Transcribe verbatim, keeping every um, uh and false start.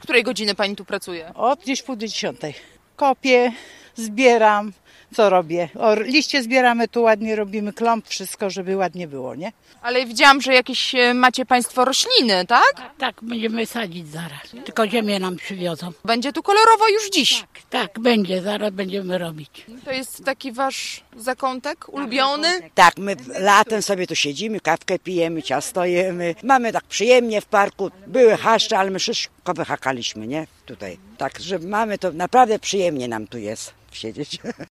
której godziny pani tu pracuje? Od gdzieś pół do dziesiątej. Kopię, zbieram, co robię? O, liście zbieramy, tu ładnie robimy klomp, wszystko, żeby ładnie było, nie? Ale widziałam, że jakieś e, macie państwo rośliny, tak? Tak, będziemy sadzić zaraz. Tylko ziemię nam przywiozą. Będzie tu kolorowo już dziś. Tak, będzie, zaraz będziemy robić. To jest taki wasz zakątek ulubiony? Tak, my latem sobie tu siedzimy, kawkę pijemy, ciasto jemy. Mamy tak przyjemnie w parku. Były chaszcze, ale my wszystko wyhakaliśmy, nie? Tutaj. Tak, że mamy to naprawdę przyjemnie nam tu jest siedzieć.